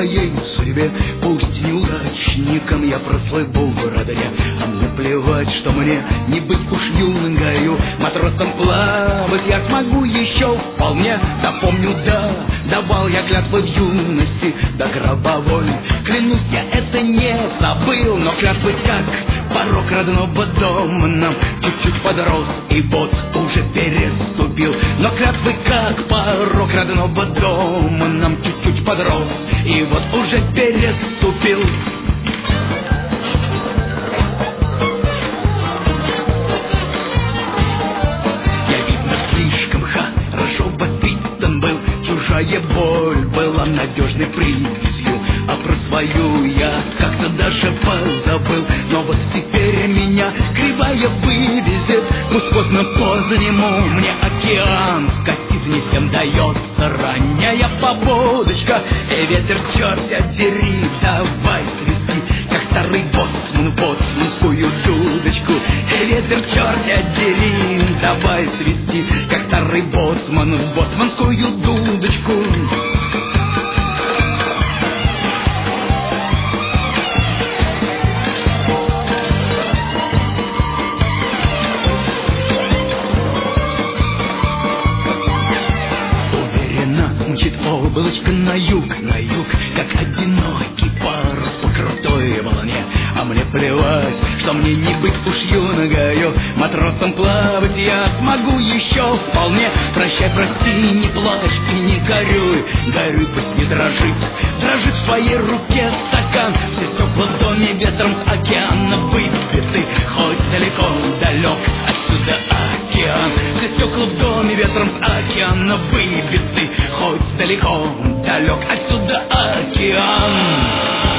своей судьбе. Пусть неудачником я прослыву в радаре, а мне плевать, что мне не быть уж юнгою. Матросом плавать я смогу еще вполне. Да помню, да, давал я клятвы в юности до гробовой. Клянусь, я это не забыл, но клятвы как порог родного дома нам чуть-чуть подрос, и вот уже переступил. Но клятвы как порог родного дома нам чуть-чуть подрос, и вот уже переступил. Я, видно, слишком хорошо воспитан был, чужая боль была надежной привязью, а про свою я как-то даже позабыл. Но вот теперь меня кривая вывезет, пусть поздно по-зиму мне океан скатит, не всем дается ранняя побудочка. Ветер, черт дери, давай свисти, как старый боцман, боцманскую дудочку. Ветер, черт дери, давай свисти, как старый боцман, боцманскую дудочку. Мчит облачко на юг, как одинокий парус по крутой волне. А мне плевать, что мне не быть уж юногою, матросом плавать я смогу еще вполне. Прощай, прости, не плачь и не горюй, горюй, пусть не дрожит, дрожит в твоей руке стакан. Все стекла в доме ветром с океана выбиты, хоть далеко, далек отсюда океан. Все стекла в доме ветром с океана выбиты, хоть далеко, далек отсюда океан.